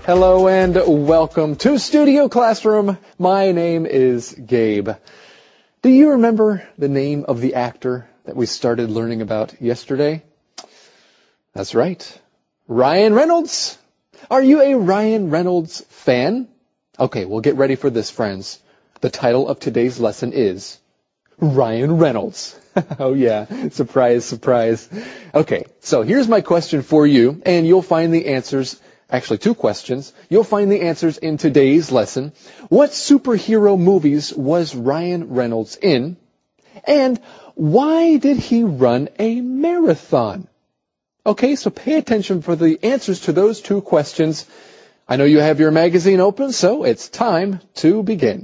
Hello and welcome to Studio Classroom. My name is Gabe. Do you remember the name of the actor that we started learning about yesterday? That's right. Ryan Reynolds. Are you a Ryan Reynolds fan? Okay, well get ready for this, friends. The title of today's lesson is Ryan Reynolds. Oh yeah, surprise, surprise. Okay, so here's my question for you, and you'll find the answers. Actually, two questions. You'll find the answers in today's lesson. What superhero movies was Ryan Reynolds in? And why did he run a marathon? Okay, so pay attention for the answers to those two questions. I know you have your magazine open, so it's time to begin.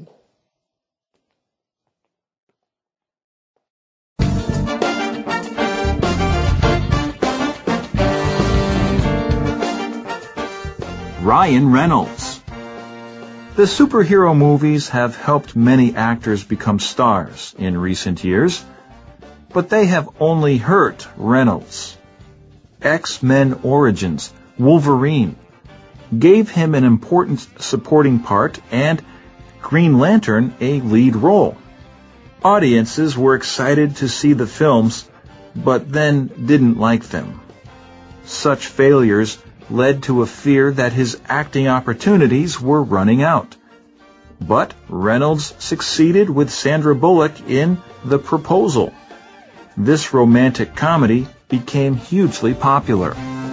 Ryan Reynolds. The superhero movies have helped many actors become stars in recent years, but they have only hurt Reynolds. X-Men Origins, Wolverine, gave him an important supporting part and Green Lantern a lead role. Audiences were excited to see the films, but then didn't like them. Such failures led to a fear that his acting opportunities were running out. But Reynolds succeeded with Sandra Bullock in The Proposal. This romantic comedy became hugely popular.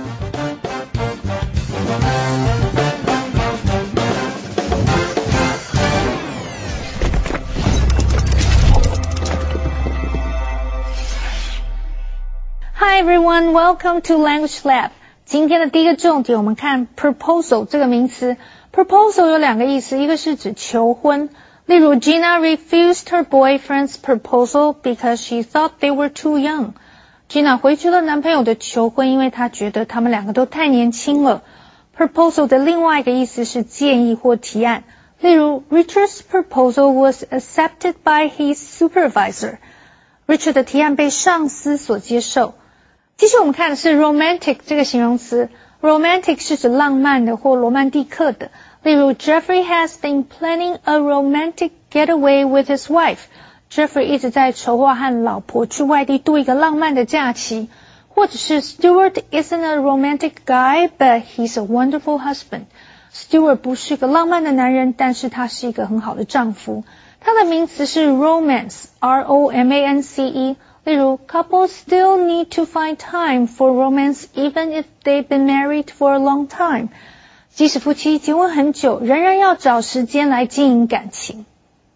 Hi everyone, welcome to Language Lab. 今天的第一个重点，我们看 proposal 这个名词。proposal 有两个意思，一个是指求婚，例如 Gina refused her boyfriend's proposal because she thought they were too young. Gina 回绝了男朋友的求婚，因为她觉得他们两个都太年轻了。proposal 的另外一个意思是建议或提案，例如 Richard's proposal was accepted by his supervisor. Richard 的提案被上司所接受。接下来我们看的是 romantic 这个形容词。romantic 是指浪漫的或罗曼蒂克的，例如 Jeffrey has been planning a romantic getaway with his wife. Jeffrey 一直在筹划和老婆去外地度一个浪漫的假期。或者是 Stuart isn't a romantic guy, but he's a wonderful husband. Stuart 不是个浪漫的男人，但是他是一个很好的丈夫。它的名词是 romance, R-O-M-A-N-C-E。例如 couples still need to find time for romance even if they've been married for a long time. 即使夫妻结婚很久，仍然要找时间来经营感情。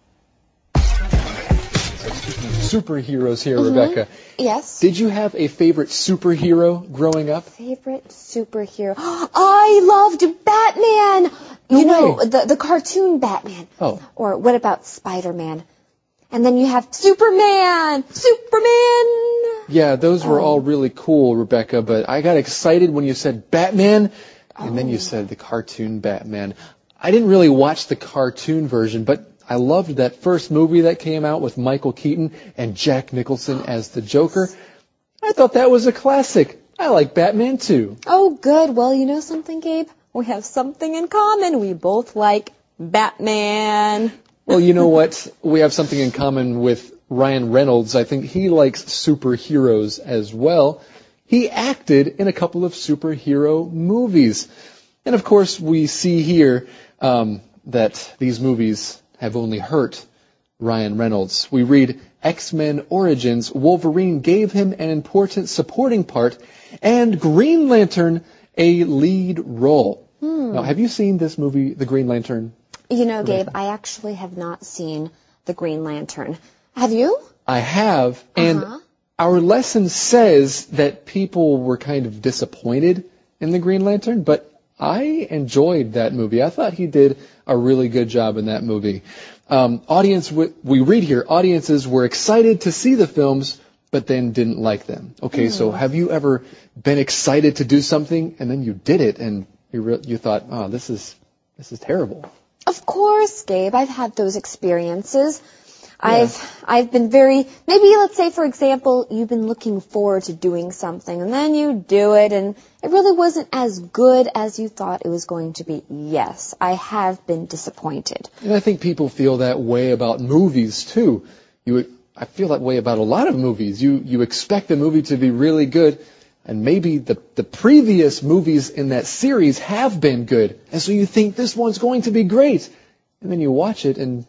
Superheroes here, Rebecca. Yes? Did you have a favorite superhero growing up? Favorite superhero? I loved Batman! You know, the cartoon Batman. Oh. Or what about Spider-Man? And then you have Superman! Superman! Yeah, those were all really cool, Rebecca, but I got excited when you said Batman, and then you said the cartoon Batman. I didn't really watch the cartoon version, but I loved that first movie that came out with Michael Keaton and Jack Nicholson as the Joker. I thought that was a classic. I like Batman too. Oh, good. Well, you know something, Gabe? We have something in common. We both like Batman. Well, you know what? We have something in common with Ryan Reynolds. I think he likes superheroes as well. He acted in a couple of superhero movies. And of course, we see here that these movies have only hurt Ryan Reynolds. We read X-Men Origins, Wolverine gave him an important supporting part, and Green Lantern a lead role. Now, have you seen this movie, The Green Lantern? You know, Gabe, I actually have not seen The Green Lantern. Have you? I have, and our lesson says that people were kind of disappointed in The Green Lantern, but I enjoyed that movie. I thought he did a really good job in that movie. We read here, audiences were excited to see the films, but then didn't like them. Okay, so have you ever been excited to do something, and then you did it, and you thought, oh, this is terrible? Of course, Gabe. I've had those experiences. I've been maybe let's say for example, you've been looking forward to doing something and then you do it and it really wasn't as good as you thought it was going to be. Yes, I have been disappointed. And I think people feel that way about movies too. I feel that way about a lot of movies. You expect the movie to be really good, and maybe the previous movies in that series have been good, and so you think this one's going to be great. And then you watch it and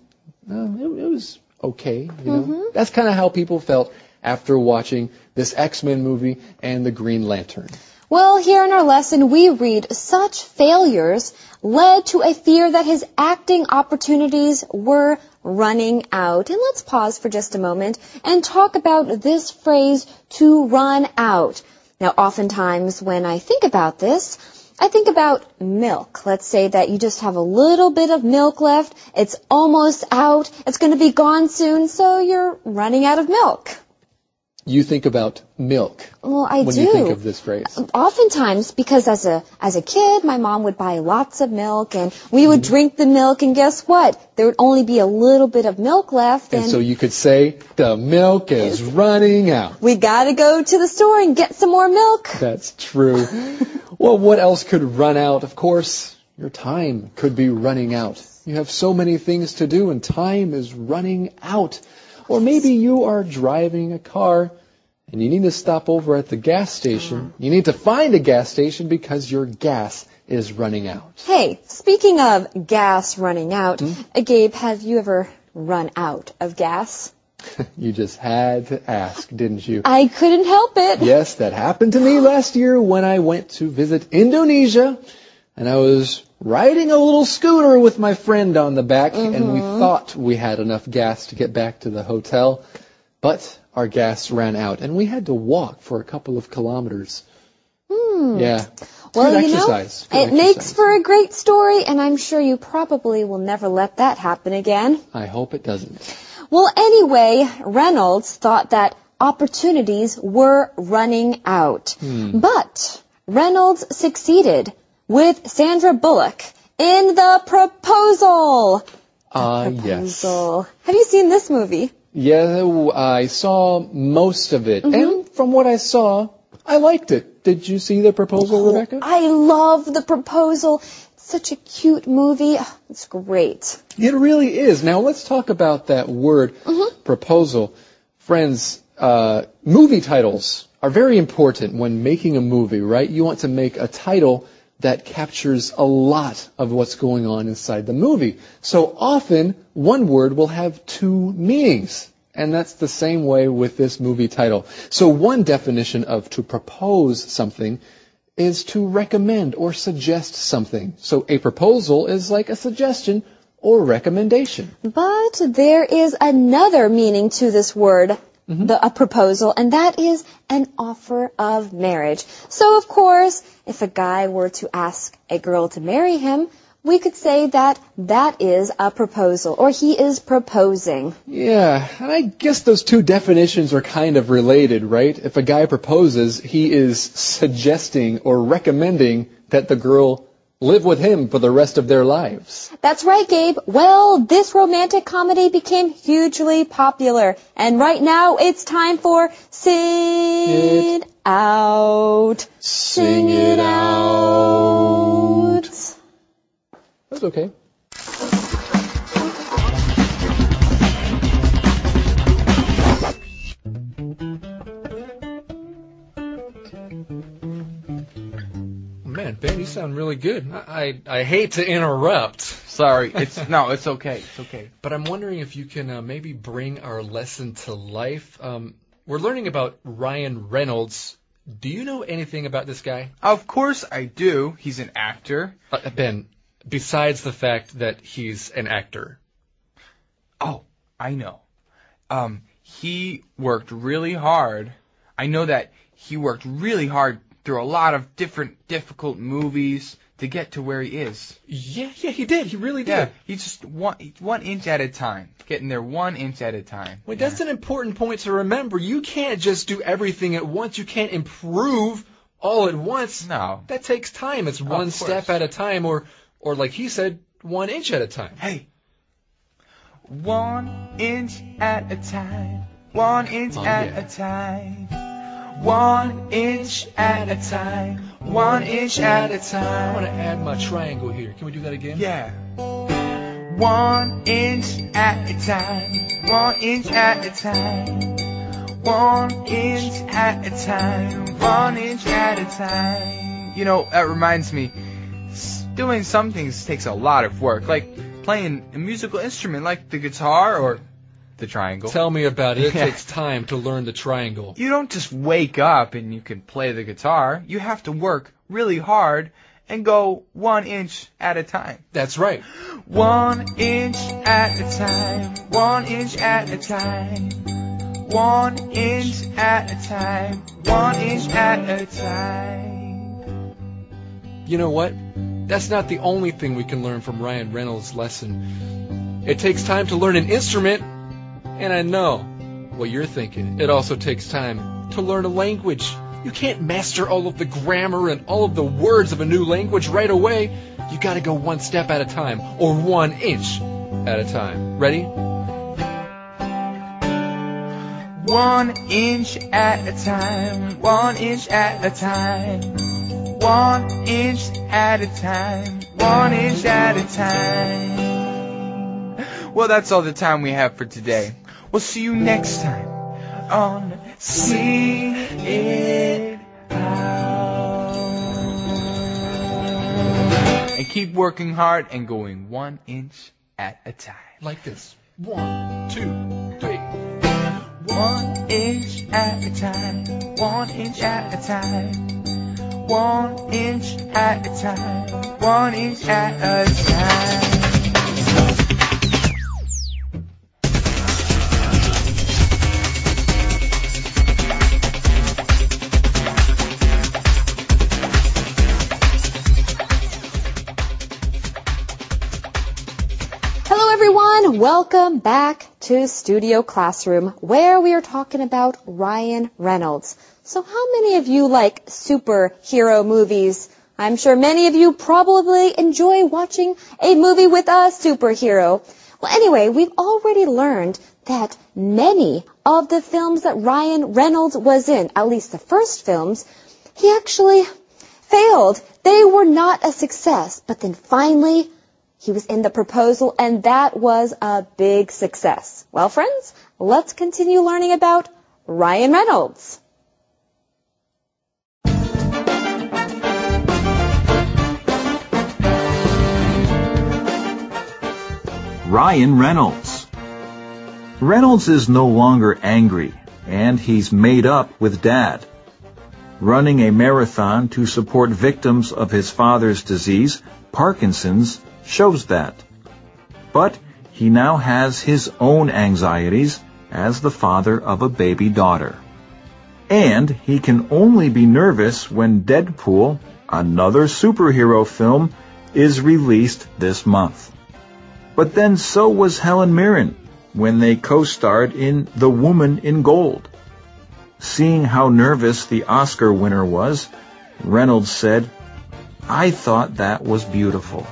it was okay, you know. That's kind of how people felt after watching this X-Men movie and the Green Lantern. Well, here in our lesson, we read such failures led to a fear that his acting opportunities were running out. And let's pause for just a moment and talk about this phrase, to run out. Now, oftentimes when I think about this, I think about milk. Let's say that you just have a little bit of milk left. It's almost out. It's going to be gone soon, so you're running out of milk. You think about milk. Well, I do. When you think of this phrase. Oftentimes, because as a kid, my mom would buy lots of milk, and we would drink the milk, and guess what? There would only be a little bit of milk left. And so you could say, the milk is running out. We gotta go to the store and get some more milk. That's true. Well, what else could run out? Of course, your time could be running out. You have so many things to do, and time is running out. Or maybe you are driving a car and you need to stop over at the gas station. You need to find a gas station because your gas is running out. Hey, speaking of gas running out, Gabe, have you ever run out of gas? You just had to ask, didn't you? I couldn't help it. Yes, that happened to me last year when I went to visit Indonesia. And I was riding a little scooter with my friend on the back, and we thought we had enough gas to get back to the hotel, but our gas ran out, and we had to walk for a couple of kilometers. Yeah. Well, Good you exercise. know, it makes for a great story, and I'm sure you probably will never let that happen again. I hope it doesn't. Well, anyway, Reynolds thought that opportunities were running out. But Reynolds succeeded with Sandra Bullock in The Proposal. Yes. Have you seen this movie? Yeah, I saw most of it. And from what I saw, I liked it. Did you see The Proposal, Rebecca? I love The Proposal. It's such a cute movie. It's great. It really is. Now let's talk about that word, proposal. Friends, movie titles are very important when making a movie, right? You want to make a title that captures a lot of what's going on inside the movie. So often, one word will have two meanings. And that's the same way with this movie title. So one definition of to propose something is to recommend or suggest something. So a proposal is like a suggestion or recommendation. But there is another meaning to this word, a proposal, and that is an offer of marriage. So, of course, if a guy were to ask a girl to marry him, we could say that that is a proposal, or he is proposing. Yeah, and I guess those two definitions are kind of related, right? If a guy proposes, he is suggesting or recommending that the girl live with him for the rest of their lives. That's right, Gabe. Well, this romantic comedy became hugely popular. And right now, it's time for Sing It Out. Sing it out. That's okay. Man, Ben, you sound really good. I hate to interrupt. Sorry, it's okay. It's okay. But I'm wondering if you can maybe bring our lesson to life. We're learning about Ryan Reynolds. Do you know anything about this guy? Of course I do. He's an actor. Ben, besides the fact that he's an actor. Oh, I know. He worked really hard. I know that he worked really hard through a lot of different difficult movies to get to where he is. Yeah, he did. He really did. Yeah, he's just one inch at a time. Getting there 1 inch at a time. Wait, that's an important point to remember. You can't just do everything at once. You can't improve all at once. No. That takes time. It's one step at a time, or like he said, 1 inch at a time. Hey, 1 inch at a time. 1 inch at a time. 1 inch at a time. 1 inch at a time. I want to add my triangle here. Can we do that again? Yeah. 1 inch at a time. 1 inch at a time. 1 inch at a time. 1 inch at a time. You know, that reminds me, doing some things takes a lot of work, like playing a musical instrument like the guitar or the triangle. Tell me about it. It takes time to learn the triangle. You don't just wake up and you can play the guitar. You have to work really hard and go 1 inch at a time. That's right. 1 inch at a time. 1 inch at a time. 1 inch at a time. 1 inch at a time. You know what? That's not the only thing we can learn from Ryan Reynolds' lesson. It takes time to learn an instrument, and I know what you're thinking. It also takes time to learn a language. You can't master all of the grammar and all of the words of a new language right away. You gotta go one step at a time, or 1 inch at a time. Ready? 1 inch at a time. 1 inch at a time. 1 inch at a time. 1 inch at a time. Well, that's all the time we have for today. We'll see you next time on See It Out. And keep working hard and going 1 inch at a time. Like this. 1, 2, 3. 1 inch at a time. 1 inch at a time. 1 inch at a time. 1 inch at a time. Hello everyone, welcome back to Studio Classroom, where we are talking about Ryan Reynolds. So how many of you like superhero movies? I'm sure many of you probably enjoy watching a movie with a superhero. Well, anyway, we've already learned that many of the films that Ryan Reynolds was in, at least the first films, he actually failed. They were not a success. But then finally, he was in The Proposal, and that was a big success. Well, friends, let's continue learning about Ryan Reynolds. Ryan Reynolds. Reynolds is no longer angry, and he's made up with Dad. Running a marathon to support victims of his father's disease, Parkinson's, shows that. But he now has his own anxieties as the father of a baby daughter. And he can only be nervous when Deadpool, another superhero film, is released this month. But then so was Helen Mirren when they co-starred in The Woman in Gold. Seeing how nervous the Oscar winner was, Reynolds said, "I thought that was beautiful."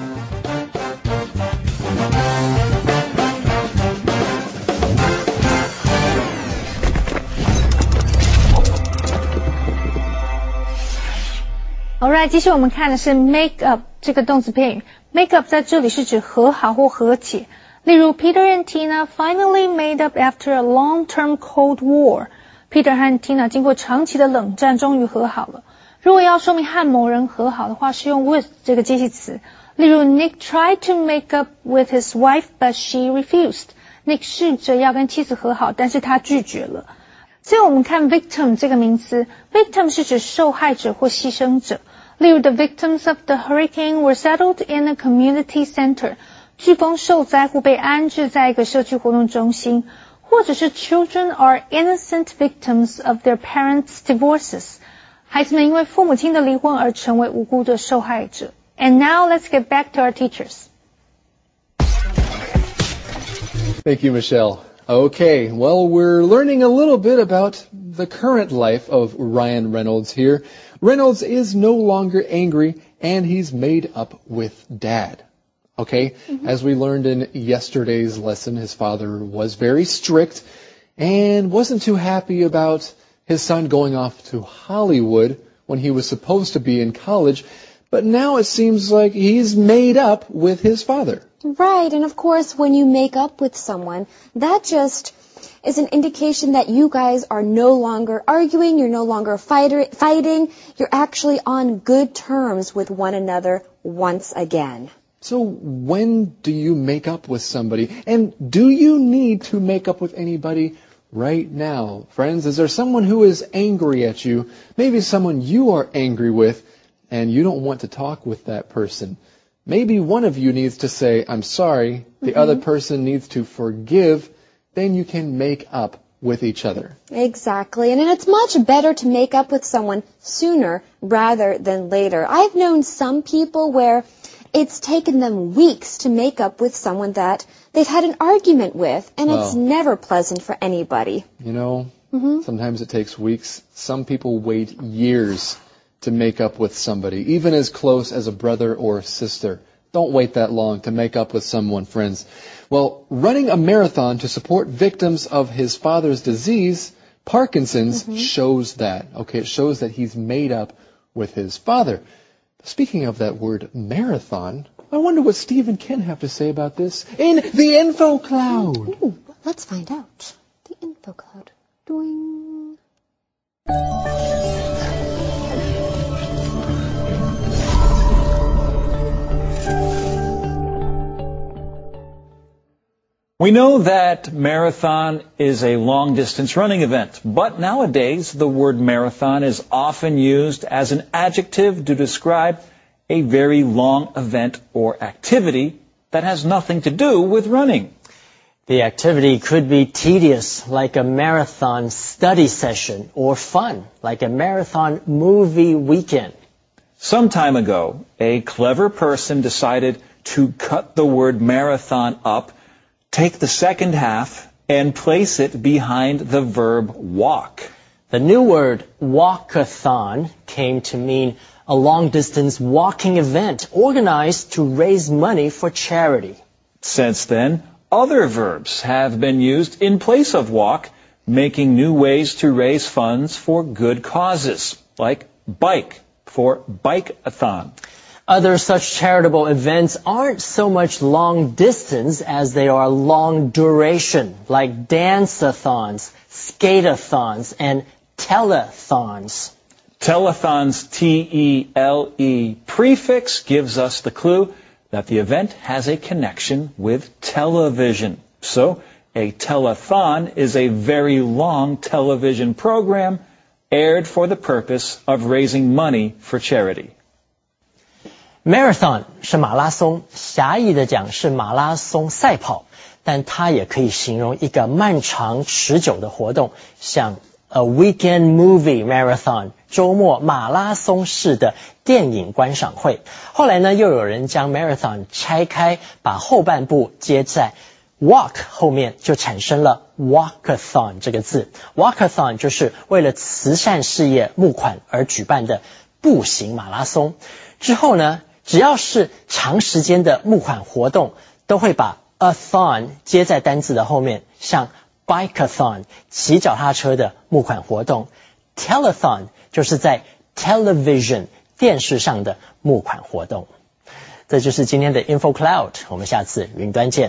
Alright， 接下来我们看的是 make up 这个动词片语。make up 在这里是指和好或和解。例如 Peter and Tina finally made up after a long-term Cold War。Peter 和 Tina 经过长期的冷战终于和好了。如果要说明和某人和好的话，是用 with 这个介系词。例如 Nick tried to make up with his wife, but she refused. Nick 试着要跟妻子和好，但是他拒绝了。最后我们看 victim 这个名词。victim 是指受害者或牺牲者。例如 the victims of the hurricane were settled in a community center. 飓风受灾户被安置在一个社区活动中心。或者是 children are innocent victims of their parents' divorces. 孩子们因为父母亲的离婚而成为无辜的受害者。And now let's get back to our teachers. Thank you, Michelle. Okay, well, we're learning a little bit about the current life of Ryan Reynolds here. Reynolds is no longer angry, and he's made up with Dad. Okay? As we learned in yesterday's lesson, his father was very strict and wasn't too happy about his son going off to Hollywood when he was supposed to be in college. But now it seems like he's made up with his father. Right, and of course, when you make up with someone, that just is an indication that you guys are no longer arguing, you're no longer fighting, you're actually on good terms with one another once again. So when do you make up with somebody? And do you need to make up with anybody right now? Friends, is there someone who is angry at you? Maybe someone you are angry with and you don't want to talk with that person. Maybe one of you needs to say, I'm sorry. The other person needs to forgive. Then you can make up with each other. Exactly. And it's much better to make up with someone sooner rather than later. I've known some people where it's taken them weeks to make up with someone that they've had an argument with, and it's never pleasant for anybody. You know, sometimes it takes weeks. Some people wait years to make up with somebody, even as close as a brother or sister. Don't wait that long to make up with someone, friends. Well, running a marathon to support victims of his father's disease, Parkinson's, shows that. Okay, it shows that he's made up with his father. Speaking of that word marathon, I wonder what Steve and Ken have to say about this in the Info Cloud. Ooh, let's find out. The Info Cloud. Doing. We know that marathon is a long-distance running event, but nowadays the word marathon is often used as an adjective to describe a very long event or activity that has nothing to do with running. The activity could be tedious, like a marathon study session, or fun, like a marathon movie weekend. Some time ago, a clever person decided to cut the word marathon up, take the second half, and place it behind the verb walk. The new word walkathon came to mean a long-distance walking event organized to raise money for charity. Since then, other verbs have been used in place of walk, making new ways to raise funds for good causes, like bike for bike-a-thon. Other such charitable events aren't so much long distance as they are long duration, like dance-a-thons, skate-a-thons, and telethons. Telethon's T-E-L-E prefix gives us the clue that the event has a connection with television. So, a telethon is a very long television program aired for the purpose of raising money for charity. Marathon 是马拉松，狭义的讲是马拉松赛跑，但它也可以形容一个漫长持久的活动，像 a weekend movie marathon 周末马拉松式的电影观赏会。后来呢，又有人将 marathon 拆开，把后半部接在 walk 后面，就产生了 walkathon 这个字。walkathon 就是为了慈善事业募款而举办的步行马拉松。之后呢，只要是长时间的募款活动，都会把 a-thon 接在单字的后面，像 bike-a-thon 骑脚踏车的募款活动， telethon 就是在 television 电视上的募款活动。这就是今天的 Info Cloud， 我们下次云端见。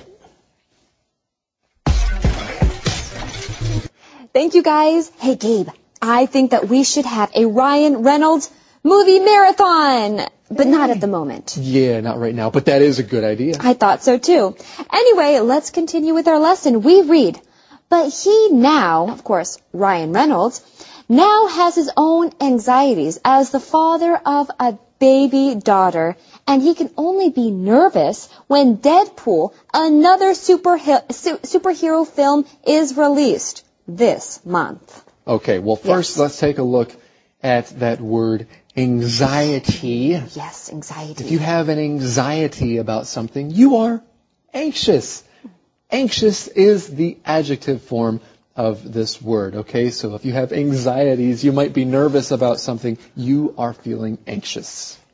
Thank you guys. Hey Gabe, I think that we should have a Ryan Reynolds movie marathon, but not at the moment. Yeah, not right now, but that is a good idea. I thought so too. Anyway, let's continue with our lesson. We read, but he now, of course, Ryan Reynolds, now has his own anxieties as the father of a baby daughter, and he can only be nervous when Deadpool, another superhero film, is released this month. Okay, well first let's take a look at that word anxiety. Yes, anxiety. If you have an anxiety about something, you are anxious. Anxious is the adjective form of this word, okay? So if you have anxieties, you might be nervous about something, you are feeling anxious.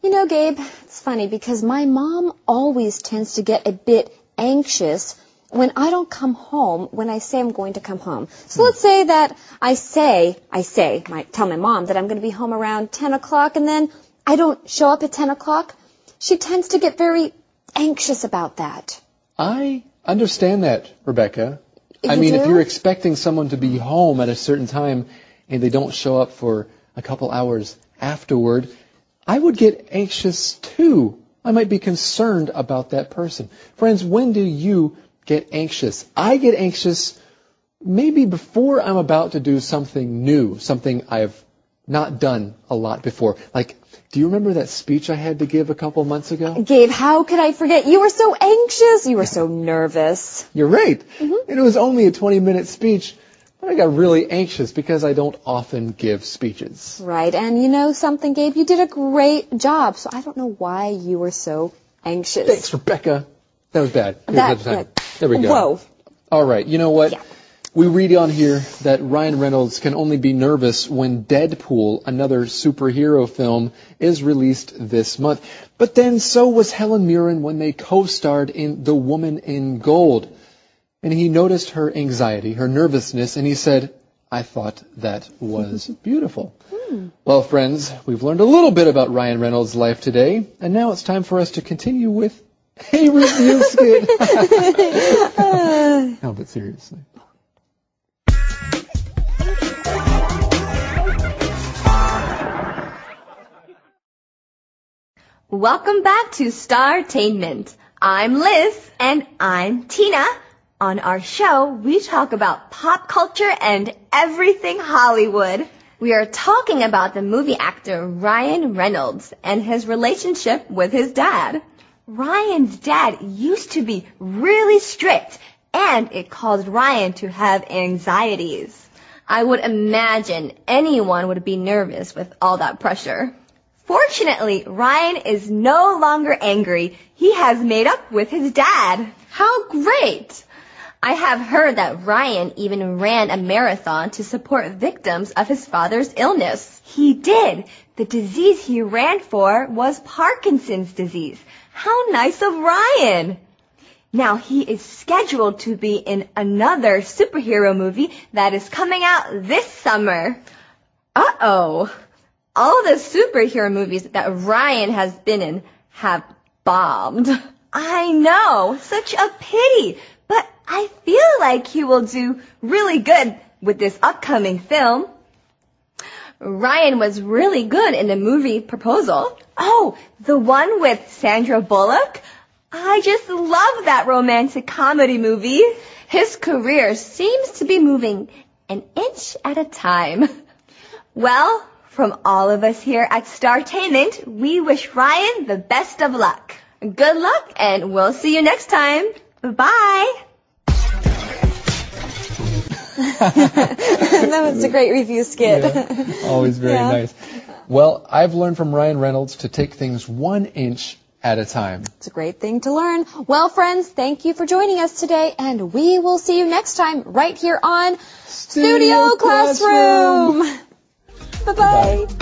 You know, Gabe, it's funny because my mom always tends to get a bit anxious when I don't come home when I say I'm going to come home. So let's say that I tell my mom that I'm going to be home around 10 o'clock and then I don't show up at 10 o'clock. She tends to get very anxious about that. I understand that, Rebecca. I You mean, do? if you're expecting someone to be home at a certain time and they don't show up for a couple hours afterward, I would get anxious too. I might be concerned about that person. Friends, when do you get anxious? I get anxious maybe before I'm about to do something new, something I've not done a lot before. Like, do you remember that speech I had to give a couple months ago? Gabe, how could I forget? You were so anxious. You were so nervous. You're right. And it was only a 20-minute speech, but I got really anxious because I don't often give speeches. Right, and you know something, Gabe? You did a great job, so I don't know why you were so anxious. Thanks, Rebecca. That was bad. There we go. Whoa. All right, you know what? Yeah. We read on here that Ryan Reynolds can only be nervous when Deadpool, another superhero film, is released this month. But then so was Helen Mirren when they co-starred in The Woman in Gold. And he noticed her anxiety, her nervousness, and he said, I thought that was beautiful. Well, friends, we've learned a little bit about Ryan Reynolds' life today, and now it's time for us to continue with a review skit. No, but seriously. Welcome back to Startainment. I'm Liz. And I'm Tina. On our show, we talk about pop culture and everything Hollywood. We are talking about the movie actor Ryan Reynolds and his relationship with his dad. Ryan's dad used to be really strict, and it caused Ryan to have anxieties. I would imagine anyone would be nervous with all that pressure. Fortunately, Ryan is no longer angry. He has made up with his dad. How great! I have heard that Ryan even ran a marathon to support victims of his father's illness. He did. The disease he ran for was Parkinson's disease. How nice of Ryan! Now he is scheduled to be in another superhero movie that is coming out this summer. Uh-oh. All the superhero movies that Ryan has been in have bombed. I know, such a pity, but I feel like he will do really good with this upcoming film. Ryan was really good in the movie Proposal. Oh, the one with Sandra Bullock? I just love that romantic comedy movie. His career seems to be moving an inch at a time. Well, from all of us here at Startainment, we wish Ryan the best of luck. Good luck, and we'll see you next time. Bye. That was a great review skit. Yeah, always very nice. Well, I've learned from Ryan Reynolds to take things 1 inch at a time. It's a great thing to learn. Well, friends, thank you for joining us today, and we will see you next time right here on Studio Classroom. Bye-bye.